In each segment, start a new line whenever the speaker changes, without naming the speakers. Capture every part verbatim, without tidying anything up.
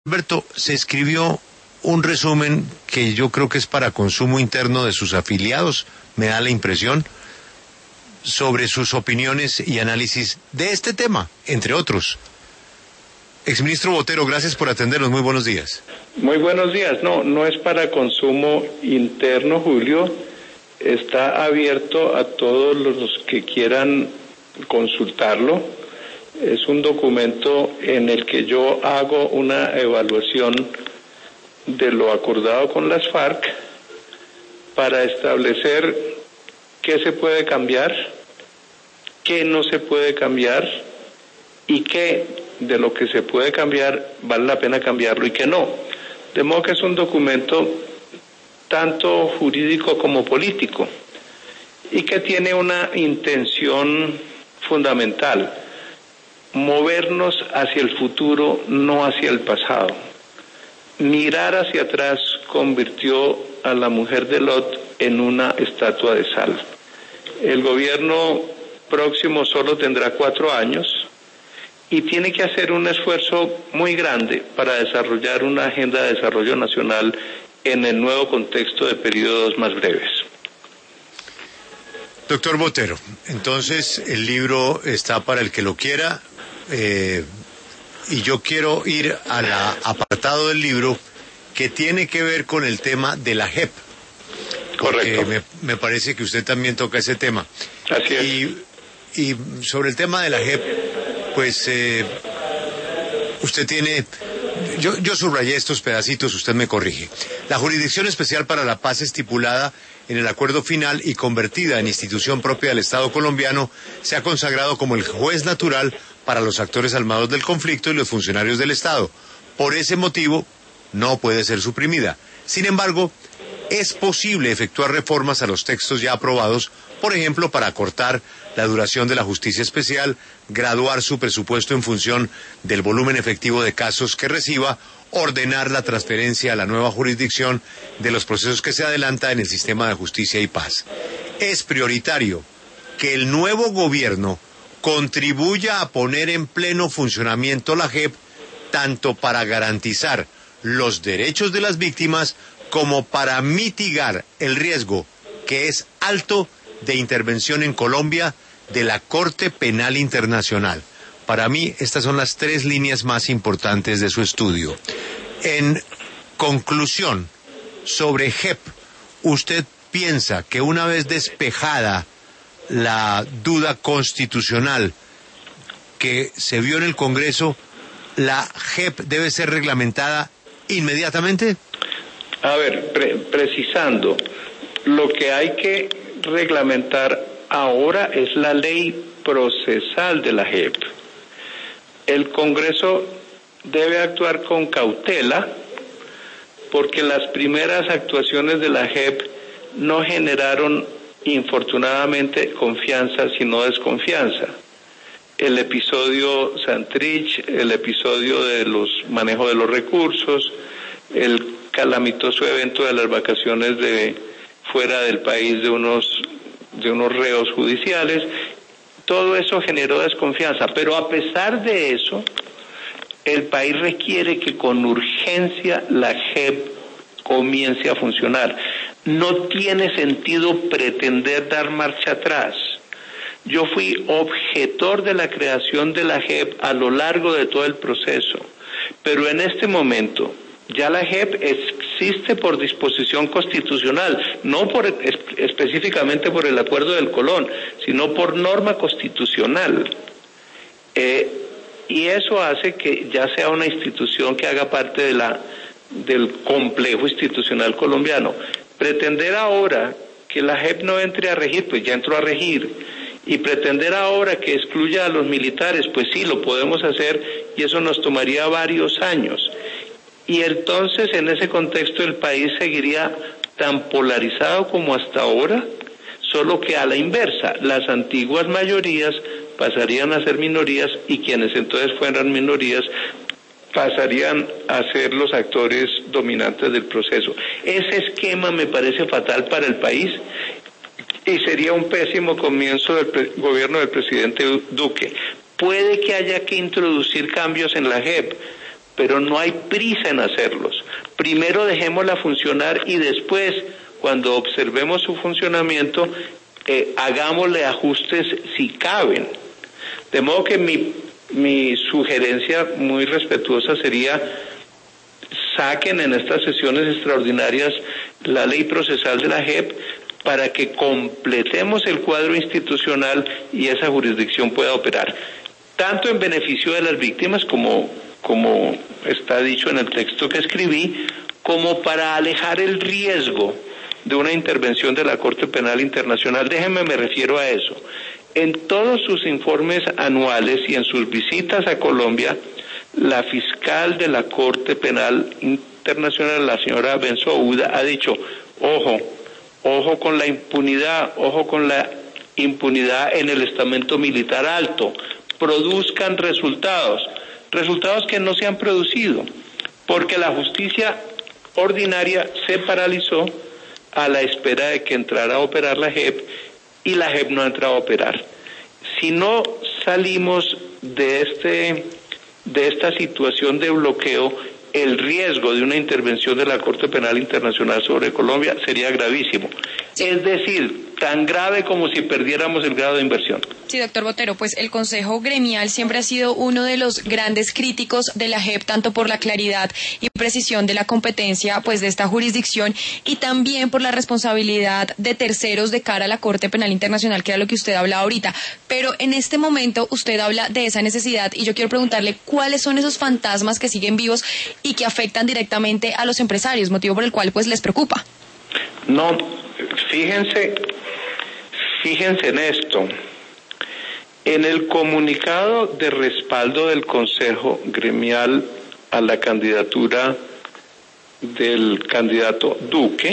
Alberto, se escribió un resumen que yo creo que es para consumo interno de sus afiliados, me da la impresión, sobre sus opiniones y análisis de este tema, entre otros. Exministro Botero, gracias por atendernos, muy buenos días.
Muy buenos días, no, no es para consumo interno, Julio, está abierto a todos los que quieran consultarlo. Es un documento en el que yo hago una evaluación de lo acordado con las FARC para establecer qué se puede cambiar, qué no se puede cambiar y qué de lo que se puede cambiar vale la pena cambiarlo y qué no. De modo que es un documento tanto jurídico como político y que tiene una intención fundamental: movernos hacia el futuro, no hacia el pasado. Mirar hacia atrás convirtió a la mujer de Lot en una estatua de sal. El gobierno próximo solo tendrá cuatro años y tiene que hacer un esfuerzo muy grande para desarrollar una agenda de desarrollo nacional en el nuevo contexto de periodos más breves.
Doctor Botero, entonces el libro está para el que lo quiera. Eh, y yo quiero ir al apartado del libro que tiene que ver con el tema de la J E P.
Correcto.
Me, me parece que usted también toca ese tema.
Así es.
Y, y sobre el tema de la J E P, pues eh, usted tiene... Yo, yo subrayé estos pedacitos, usted me corrige. La Jurisdicción Especial para la Paz estipulada en el acuerdo final y convertida en institución propia del Estado colombiano se ha consagrado como el juez natural para los actores armados del conflicto y los funcionarios del Estado. Por ese motivo, no puede ser suprimida. Sin embargo, es posible efectuar reformas a los textos ya aprobados, por ejemplo, para acortar la duración de la justicia especial, graduar su presupuesto en función del volumen efectivo de casos que reciba, ordenar la transferencia a la nueva jurisdicción de los procesos que se adelanta en el sistema de justicia y paz. Es prioritario que el nuevo gobierno contribuya a poner en pleno funcionamiento la J E P, tanto para garantizar los derechos de las víctimas como para mitigar el riesgo, que es alto, de intervención en Colombia de la Corte Penal Internacional. Para mí, estas son las tres líneas más importantes de su estudio. En conclusión, sobre J E P, ¿usted piensa que una vez despejada la duda constitucional que se vio en el Congreso, la J E P debe ser reglamentada inmediatamente?
A ver, pre precisando, lo que hay que reglamentar ahora es la ley procesal de la J E P. El Congreso debe actuar con cautela porque las primeras actuaciones de la J E P no generaron, infortunadamente, confianza, sino desconfianza. El episodio Santrich, el episodio de los manejo de los recursos, el calamitoso evento de las vacaciones de fuera del país de unos de unos reos judiciales, todo eso generó desconfianza, pero a pesar de eso, el país requiere que con urgencia la J E P comience a funcionar. No tiene sentido pretender dar marcha atrás. Yo fui objetor de la creación de la J E P a lo largo de todo el proceso, pero en este momento ya la J E P existe por disposición constitucional, no por específicamente por el Acuerdo del Colón, sino por norma constitucional. Eh, y eso hace que ya sea una institución que haga parte de la del complejo institucional colombiano. Pretender ahora que la J E P no entre a regir, pues ya entró a regir, y pretender ahora que excluya a los militares, pues sí, lo podemos hacer, y eso nos tomaría varios años. Y entonces, en ese contexto, el país seguiría tan polarizado como hasta ahora, solo que a la inversa, las antiguas mayorías pasarían a ser minorías y quienes entonces fueran minorías pasarían a ser los actores dominantes del proceso. Ese esquema me parece fatal para el país y sería un pésimo comienzo del gobierno del presidente Duque. Puede que haya que introducir cambios en la J E P, pero no hay prisa en hacerlos. Primero dejémosla funcionar y después, cuando observemos su funcionamiento, eh, hagámosle ajustes si caben. De modo que mi, mi sugerencia muy respetuosa sería: saquen en estas sesiones extraordinarias la ley procesal de la J E P para que completemos el cuadro institucional y esa jurisdicción pueda operar, tanto en beneficio de las víctimas, como, como está dicho en el texto que escribí, como para alejar el riesgo de una intervención de la Corte Penal Internacional. Déjenme, me refiero a eso. En todos sus informes anuales y en sus visitas a Colombia, la fiscal de la Corte Penal Internacional, la señora Bensouda, ha dicho: ojo, ojo con la impunidad, ojo con la impunidad en el estamento militar alto, produzcan resultados, resultados que no se han producido, porque la justicia ordinaria se paralizó a la espera de que entrara a operar la J E P, y la J E P no ha entrado a operar. Si no salimos de este de esta situación de bloqueo, el riesgo de una intervención de la Corte Penal Internacional sobre Colombia sería gravísimo. Sí. Es decir, tan grave como si perdiéramos el grado de inversión.
Sí, doctor Botero, pues el Consejo Gremial siempre ha sido uno de los grandes críticos de la J E P, tanto por la claridad y precisión de la competencia pues de esta jurisdicción, y también por la responsabilidad de terceros de cara a la Corte Penal Internacional, que era lo que usted hablaba ahorita. Pero en este momento usted habla de esa necesidad, y yo quiero preguntarle cuáles son esos fantasmas que siguen vivos y que afectan directamente a los empresarios, motivo por el cual pues les preocupa.
No, fíjense, fíjense en esto. En el comunicado de respaldo del Consejo Gremial a la candidatura del candidato Duque,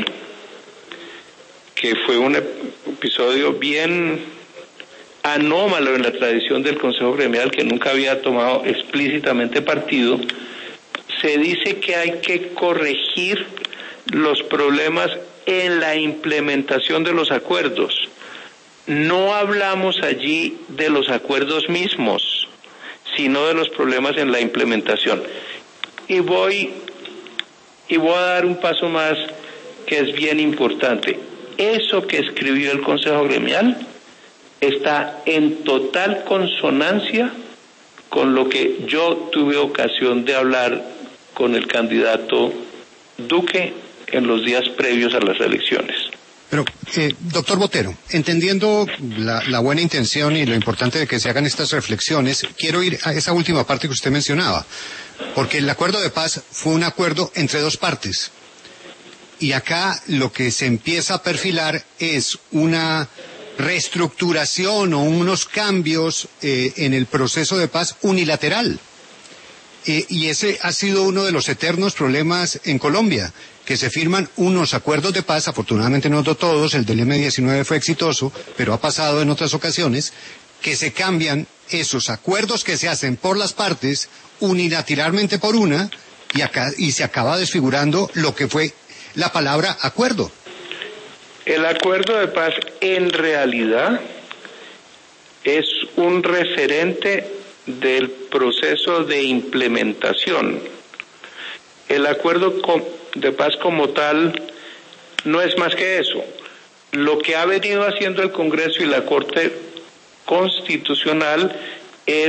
que fue un episodio bien anómalo en la tradición del Consejo Gremial, que nunca había tomado explícitamente partido, se dice que hay que corregir los problemas en la implementación de los acuerdos. No hablamos allí de los acuerdos mismos, sino de los problemas en la implementación. Y voy, y voy a dar un paso más que es bien importante. Eso que escribió el Consejo Gremial está en total consonancia con lo que yo tuve ocasión de hablar con el candidato Duque en los días previos a las elecciones.
Pero, eh, doctor Botero, entendiendo la, la buena intención y lo importante de que se hagan estas reflexiones, quiero ir a esa última parte que usted mencionaba, porque el acuerdo de paz fue un acuerdo entre dos partes, y acá lo que se empieza a perfilar es una reestructuración o unos cambios eh, en el proceso de paz unilateral. Eh, y ese ha sido uno de los eternos problemas en Colombia, que se firman unos acuerdos de paz, afortunadamente no todos, el del eme diecinueve fue exitoso, pero ha pasado en otras ocasiones, que se cambian esos acuerdos que se hacen por las partes unilateralmente por una, y, acá, y se acaba desfigurando lo que fue la palabra acuerdo.
El acuerdo de paz en realidad es un referente del proceso de implementación. El acuerdo de paz como tal no es más que eso. Lo que ha venido haciendo el Congreso y la Corte Constitucional es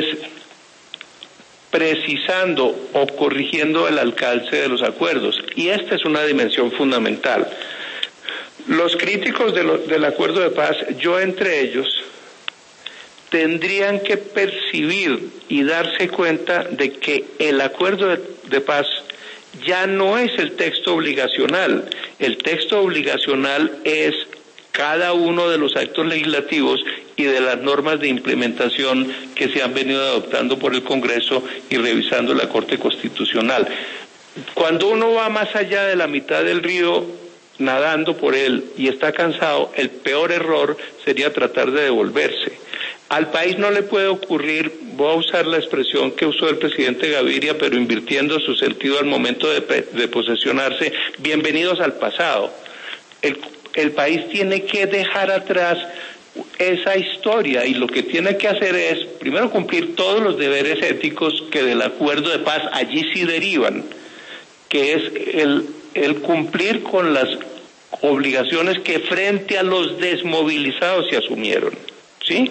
precisando o corrigiendo el alcance de los acuerdos, y esta es una dimensión fundamental. Los críticos de lo, del acuerdo de paz, yo entre ellos, tendrían que percibir y darse cuenta de que el acuerdo de, de paz ya no es el texto obligacional. El texto obligacional es cada uno de los actos legislativos y de las normas de implementación que se han venido adoptando por el Congreso y revisando la Corte Constitucional. Cuando uno va más allá de la mitad del río nadando por él y está cansado, el peor error sería tratar de devolverse. Al país no le puede ocurrir, voy a usar la expresión que usó el presidente Gaviria, pero invirtiendo su sentido al momento de, de posesionarse, bienvenidos al pasado. El, el país tiene que dejar atrás esa historia, y lo que tiene que hacer es, primero, cumplir todos los deberes éticos que del acuerdo de paz allí sí derivan, que es el, el cumplir con las obligaciones que frente a los desmovilizados se asumieron, ¿sí?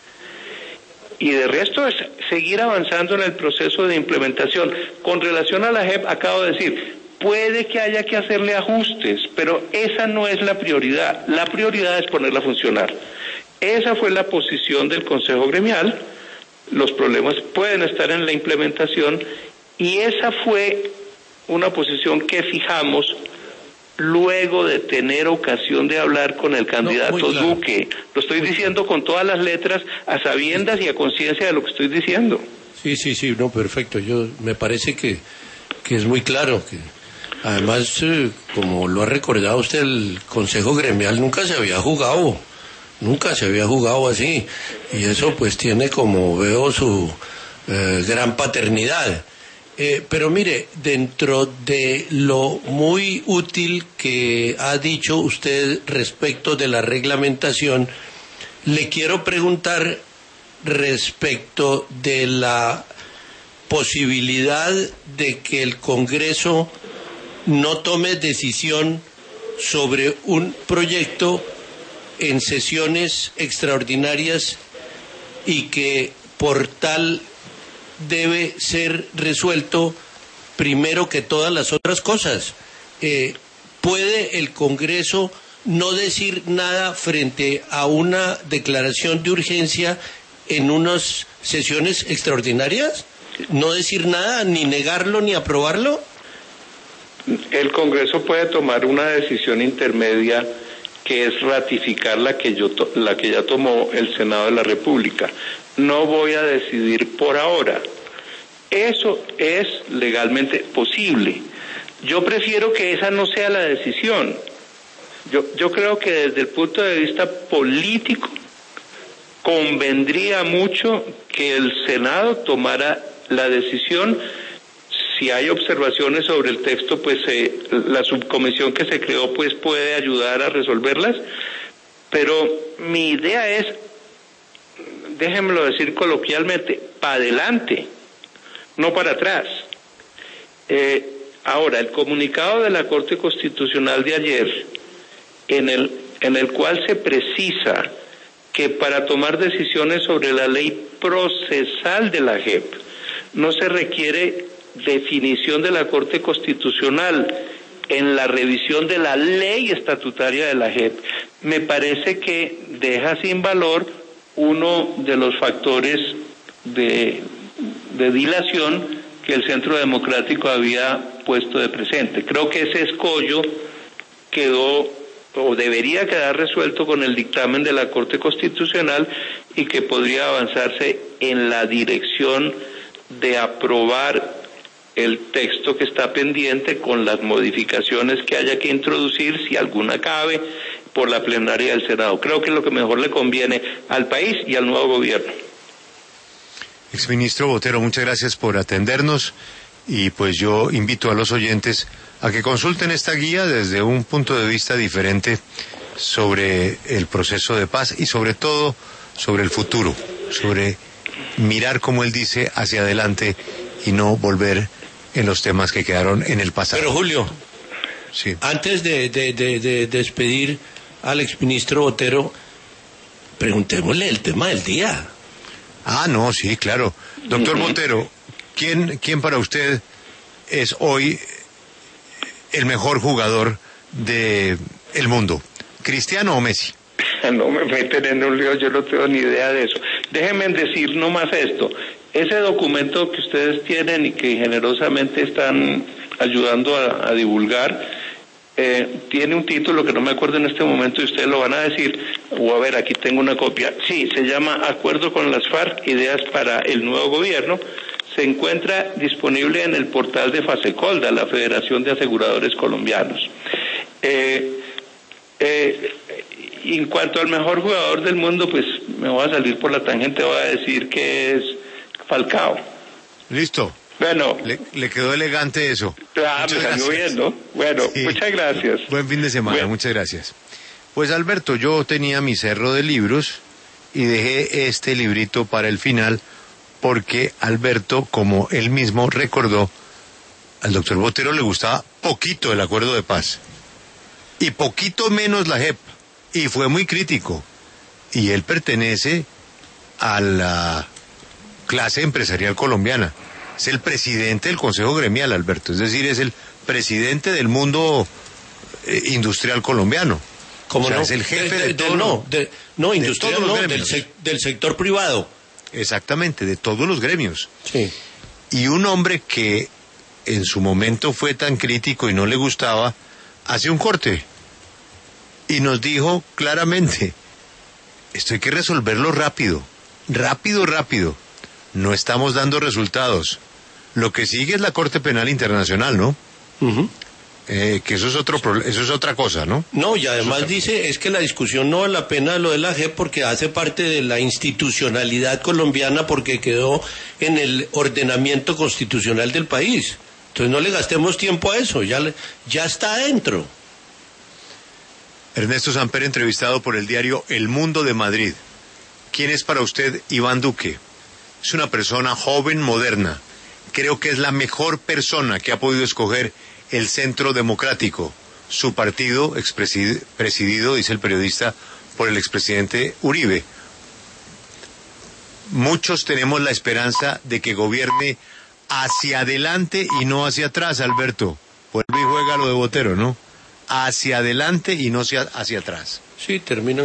Y de resto es seguir avanzando en el proceso de implementación. Con relación a la J E P, acabo de decir, puede que haya que hacerle ajustes, pero esa no es la prioridad. La prioridad es ponerla a funcionar. Esa fue la posición del Consejo Gremial. Los problemas pueden estar en la implementación, y esa fue una posición que fijamos luego de tener ocasión de hablar con el candidato no, claro. Duque. Lo estoy muy diciendo claro. Con todas las letras, a sabiendas y a conciencia de lo que estoy diciendo.
Sí, sí, sí, no, perfecto. Yo me parece que, que es muy claro que además, eh, como lo ha recordado usted, el Consejo Gremial nunca se había jugado, nunca se había jugado así, y eso pues tiene, como veo, su eh, gran paternidad. Eh, pero mire, dentro de lo muy útil que ha dicho usted respecto de la reglamentación, le quiero preguntar respecto de la posibilidad de que el Congreso no tome decisión sobre un proyecto en sesiones extraordinarias y que por tal debe ser resuelto primero que todas las otras cosas. Eh, ¿Puede el Congreso no decir nada frente a una declaración de urgencia en unas sesiones extraordinarias? ¿No decir nada, ni negarlo, ni aprobarlo?
El Congreso puede tomar una decisión intermedia, que es ratificar la que yo to- la que ya tomó el Senado de la República. No voy a decidir por ahora. Eso es legalmente posible. Yo prefiero que esa no sea la decisión. Yo, yo creo que desde el punto de vista político convendría mucho que el Senado tomara la decisión. Si hay observaciones sobre el texto, pues eh, la subcomisión que se creó pues puede ayudar a resolverlas, pero mi idea es, déjenmelo decir coloquialmente, para adelante, no para atrás. Eh, ahora, el comunicado de la Corte Constitucional de ayer, en el, en el cual se precisa que para tomar decisiones sobre la ley procesal de la J E P no se requiere definición de la Corte Constitucional en la revisión de la ley estatutaria de la J E P, me parece que deja sin valor uno de los factores de, de dilación que el Centro Democrático había puesto de presente. Creo que ese escollo quedó o debería quedar resuelto con el dictamen de la Corte Constitucional, y que podría avanzarse en la dirección de aprobar el texto que está pendiente con las modificaciones que haya que introducir, si alguna cabe, por la plenaria del Senado. Creo que es lo que mejor le conviene al país y al nuevo gobierno.
Exministro Botero, muchas gracias por atendernos, y pues yo invito a los oyentes a que consulten esta guía desde un punto de vista diferente sobre el proceso de paz y sobre todo sobre el futuro, sobre mirar, como él dice, hacia adelante y no volver en los temas que quedaron en el pasado.
Pero Julio,
sí.
Antes de, de, de, de despedir al exministro Botero, preguntémosle el tema del día.
Ah, no, sí, claro. Doctor uh-huh. Botero, ¿quién, ¿quién para usted es hoy el mejor jugador del mundo? ¿Cristiano o Messi?
No me meten en un lío, yo no tengo ni idea de eso. Déjenme decir nomás esto. Ese documento que ustedes tienen y que generosamente están ayudando a, a divulgar, eh, tiene un título que no me acuerdo en este momento y ustedes lo van a decir, o a ver, aquí tengo una copia. Sí, se llama Acuerdo con las FARC, Ideas para el Nuevo Gobierno. Se encuentra disponible en el portal de FASECOLDA, la Federación de Aseguradores Colombianos. Eh, eh, en cuanto al mejor jugador del mundo, pues me voy a salir por la tangente, voy a decir que es Falcao.
Listo.
Bueno.
Le, le quedó elegante eso.
Ah, me salió bien, ¿no? Bueno, sí. Muchas gracias.
Buen fin de semana,
bueno.
Muchas gracias. Pues Alberto, yo tenía mi cerro de libros y dejé este librito para el final porque Alberto, como él mismo recordó, al doctor Botero le gustaba poquito el acuerdo de paz y poquito menos la J E P y fue muy crítico y él pertenece a la clase empresarial colombiana. Es el presidente del Consejo Gremial, Alberto, es decir, es el presidente del mundo eh, industrial colombiano.
¿Cómo
O sea,
no?
es el jefe
de, de,
de,
de
todo,
no, de, no, industrial
todos los
no, del,
gremios.
sec, del sector privado.
Exactamente, de todos los gremios.
Sí.
Y un hombre que en su momento fue tan crítico y no le gustaba, hace un corte y nos dijo claramente, esto hay que resolverlo rápido, rápido, rápido. No estamos dando resultados. Lo que sigue es la Corte Penal Internacional, ¿no?
Uh-huh.
Eh, que eso es otro eso es otra cosa, ¿no?
No, y además dice, es que la discusión no vale la pena lo de la J E P porque hace parte de la institucionalidad colombiana porque quedó en el ordenamiento constitucional del país. Entonces no le gastemos tiempo a eso, ya, le, ya está adentro.
Ernesto Samper, entrevistado por el diario El Mundo de Madrid. ¿Quién es para usted Iván Duque? Es una persona joven, moderna. Creo que es la mejor persona que ha podido escoger el Centro Democrático. Su partido, presidido, dice el periodista, por el expresidente Uribe. Muchos tenemos la esperanza de que gobierne hacia adelante y no hacia atrás, Alberto. Vuelve y juega lo de Botero, ¿no? Hacia adelante y no hacia, hacia atrás.
Sí, termina.